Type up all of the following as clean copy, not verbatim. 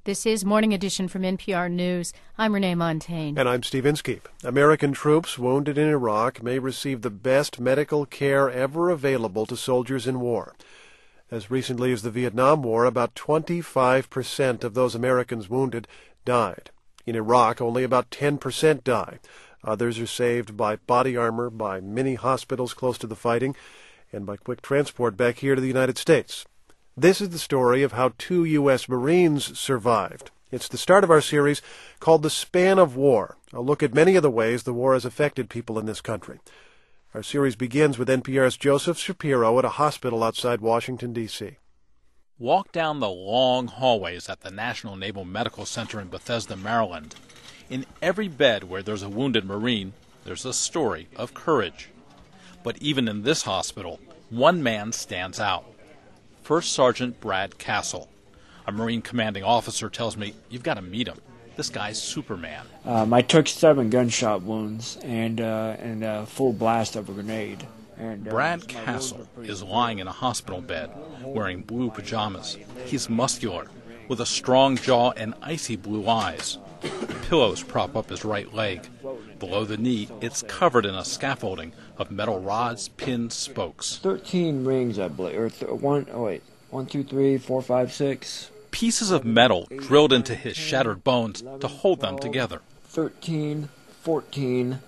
This is Morning Edition from NPR News. I'm Renee Montaigne. And I'm Steve Inskeep. American troops wounded in Iraq may receive the best medical care ever available to soldiers in war. As recently as the Vietnam War, about 25% of those Americans wounded died. In Iraq, only about 10% die. Others are saved by body armor, by mini hospitals close to the fighting, and by quick transport back here to the United States. This is the story of how 2 U.S. Marines survived. It's the start of our series called The Span of War, a look at many of the ways the war has affected people in this country. Our series begins with NPR's Joseph Shapiro at a hospital outside Washington, D.C. Walk down the long hallways at the National Naval Medical Center in Bethesda, Maryland. In every bed where there's a wounded Marine, there's a story of courage. But even in this hospital, one man stands out. First Sergeant Brad Castle. A Marine commanding officer tells me, you've got to meet him. This guy's Superman. I took 7 gunshot wounds and a full blast of a grenade. Brad Castle is lying in a hospital bed, wearing blue pajamas. He's muscular, with a strong jaw and icy blue eyes. Pillows prop up his right leg. Below the knee, it's covered in a scaffolding of metal rods, pins, spokes. 13 rings, I believe. Or 1, 2, 3, 4, 5, 6. Pieces of metal drilled into his shattered bones to hold them together. 13, 14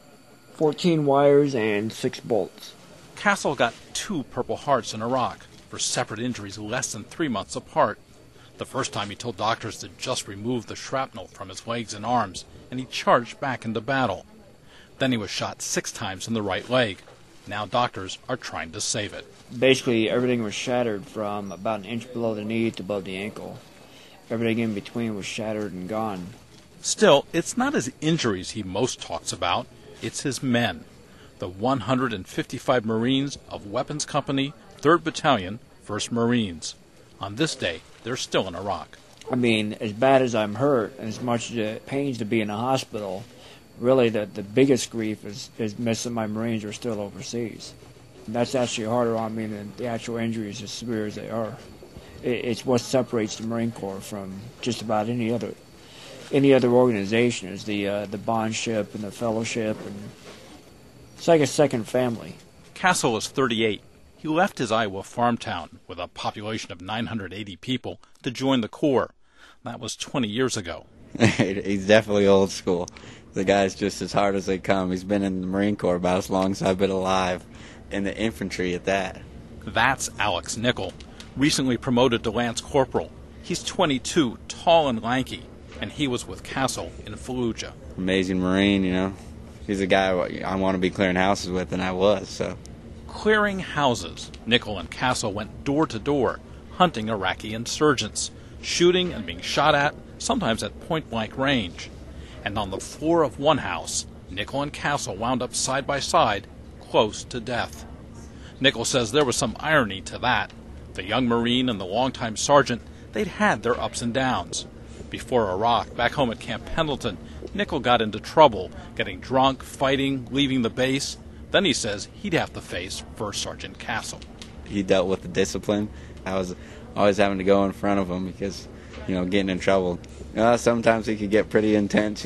wires and 6 bolts. Castle got 2 Purple Hearts in Iraq for separate injuries less than 3 months apart. The first time he told doctors to just remove the shrapnel from his legs and arms, and he charged back into battle. Then he was shot 6 times in the right leg. Now doctors are trying to save it. Basically, everything was shattered from about an inch below the knee to above the ankle. Everything in between was shattered and gone. Still, it's not his injuries he most talks about. It's his men. The 155 Marines of Weapons Company, 3rd Battalion, 1st Marines. On this day, they're still in Iraq. I mean, as bad as I'm hurt, and as much as it pains to be in a hospital, really the biggest grief is missing my Marines who are still overseas. And that's actually harder on me than the actual injuries, as severe as they are. It's what separates the Marine Corps from just about any other organization, is the bondship and the fellowship, and it's like a second family. Castle is 38. He left his Iowa farm town with a population of 980 people to join the Corps. That was 20 years ago. He's definitely old school. The guy's just as hard as they come. He's been in the Marine Corps about as long as I've been alive, in the infantry at that. That's Alex Nickel, recently promoted to Lance Corporal. He's 22, tall and lanky, and he was with Castle in Fallujah. Amazing Marine, you know. He's a guy I want to be clearing houses with, and I was, so. Clearing houses, Nickel and Castle went door to door, hunting Iraqi insurgents, shooting and being shot at, sometimes at point-blank range. And on the floor of one house, Nickel and Castle wound up side by side, close to death. Nickel says there was some irony to that. The young Marine and the longtime sergeant, they'd had their ups and downs. Before Iraq, back home at Camp Pendleton, Nickel got into trouble, getting drunk, fighting, leaving the base. Then he says he'd have to face First Sergeant Castle. He dealt with the discipline. I was always having to go in front of him because, getting in trouble. Sometimes he could get pretty intense,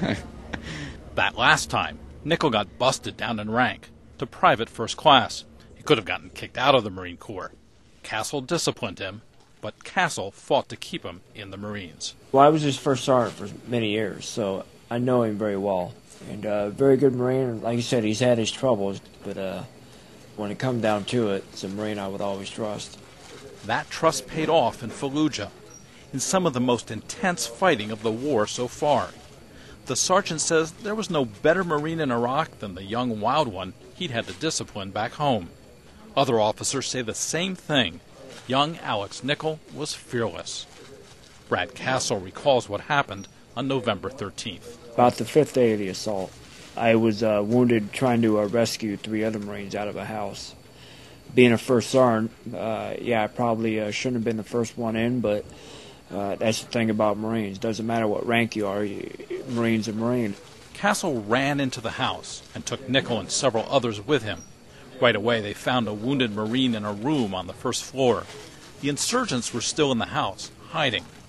That last time, Nickel got busted down in rank to private first class. He could have gotten kicked out of the Marine Corps. Castle disciplined him, but Castle fought to keep him in the Marines. Well, I was his first sergeant for many years, so I know him very well. And very good Marine. Like you said, he's had his troubles, but when it comes down to it, it's a Marine I would always trust. That trust paid off in Fallujah, in some of the most intense fighting of the war so far. The sergeant says there was no better Marine in Iraq than the young wild one he'd had to discipline back home. Other officers say the same thing. Young Alex Nickel was fearless. Brad Castle recalls what happened on November 13th. About the 5th day of the assault, I was wounded trying to rescue 3 other Marines out of a house. Being a first sergeant, I probably shouldn't have been the first one in, but that's the thing about Marines. Doesn't matter what rank you are, Marine's a Marine. Castle ran into the house and took Nickel and several others with him. Right away, they found a wounded Marine in a room on the first floor. The insurgents were still in the house, hiding.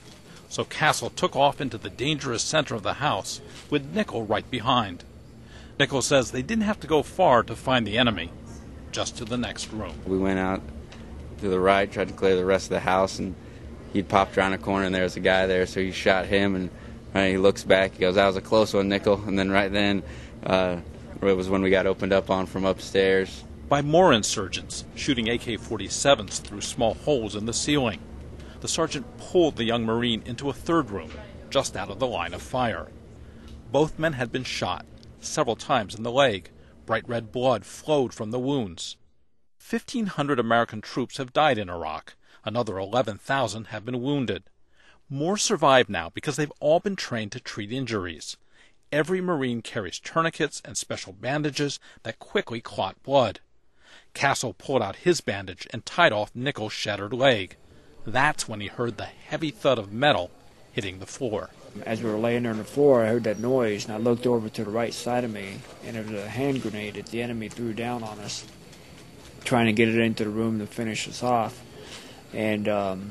So Castle took off into the dangerous center of the house, with Nickel right behind. Nickel says they didn't have to go far to find the enemy, just to the next room. We went out to the right, tried to clear the rest of the house, and he'd popped around a corner, and there was a guy there, so he shot him, and he looks back, he goes, "That was a close one, Nickel." And then right then, it was when we got opened up on from upstairs. By more insurgents, shooting AK-47s through small holes in the ceiling. The sergeant pulled the young Marine into a third room, just out of the line of fire. Both men had been shot, several times in the leg. Bright red blood flowed from the wounds. 1,500 American troops have died in Iraq. Another 11,000 have been wounded. More survive now because they've all been trained to treat injuries. Every Marine carries tourniquets and special bandages that quickly clot blood. Castle pulled out his bandage and tied off Nickel's shattered leg. That's when he heard the heavy thud of metal hitting the floor. As we were laying there on the floor, I heard that noise, and I looked over to the right side of me, and it was a hand grenade that the enemy threw down on us, trying to get it into the room to finish us off. And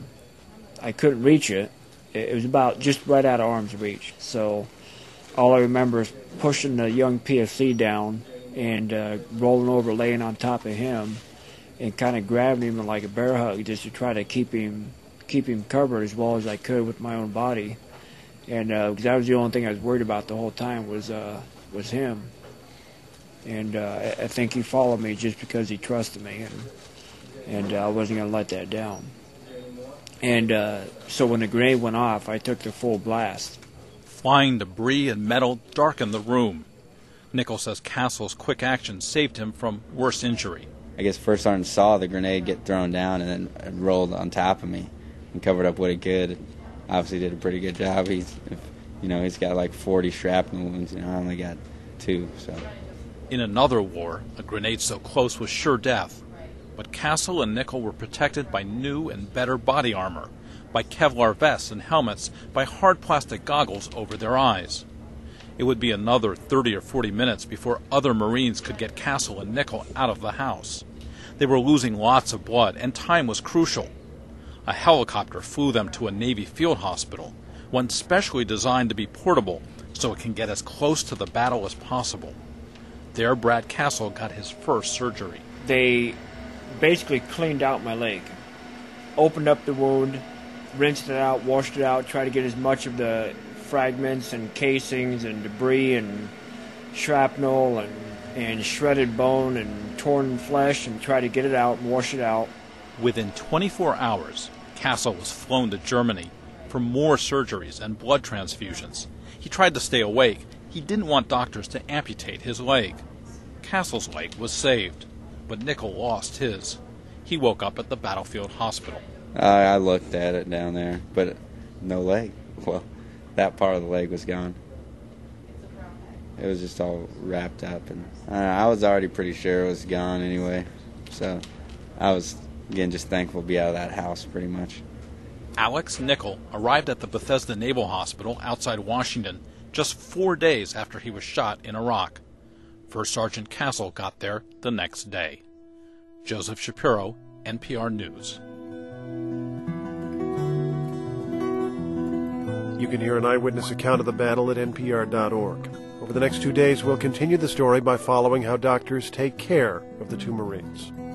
I couldn't reach it. It was about just right out of arm's reach. So all I remember is pushing the young PFC down and rolling over, laying on top of him, and kind of grabbing him like a bear hug just to try to keep him covered as well as I could with my own body. And because that was the only thing I was worried about the whole time was him. And I think he followed me just because he trusted me, and I wasn't going to let that down. And so when the grenade went off, I took the full blast. Flying debris and metal darkened the room. Nickel says Castle's quick action saved him from worse injury. I guess First Sergeant saw the grenade get thrown down and then it rolled on top of me and covered up what he could. Obviously did a pretty good job. He's got like 40 shrapnel wounds, I only got 2, so. In another war, a grenade so close was sure death. But Castle and Nickel were protected by new and better body armor, by Kevlar vests and helmets, by hard plastic goggles over their eyes. It would be another 30 or 40 minutes before other Marines could get Castle and Nickel out of the house. They were losing lots of blood, and time was crucial. A helicopter flew them to a Navy field hospital, one specially designed to be portable so it can get as close to the battle as possible. There, Brad Castle got his first surgery. They basically cleaned out my leg, opened up the wound, rinsed it out, washed it out, tried to get as much of the fragments and casings and debris and shrapnel and shredded bone and torn flesh and try to get it out and wash it out. Within 24 hours, Castle was flown to Germany for more surgeries and blood transfusions. He tried to stay awake. He didn't want doctors to amputate his leg. Castle's leg was saved, but Nickel lost his. He woke up at the battlefield hospital. I looked at it down there, but no leg. Well, that part of the leg was gone. It was just all wrapped up, and I was already pretty sure it was gone anyway. So I was, again, just thankful to be out of that house pretty much. Alex Nickel arrived at the Bethesda Naval Hospital outside Washington just 4 days after he was shot in Iraq. First Sergeant Castle got there the next day. Joseph Shapiro, NPR News. You can hear an eyewitness account of the battle at npr.org. Over the next 2 days, we'll continue the story by following how doctors take care of the 2 Marines.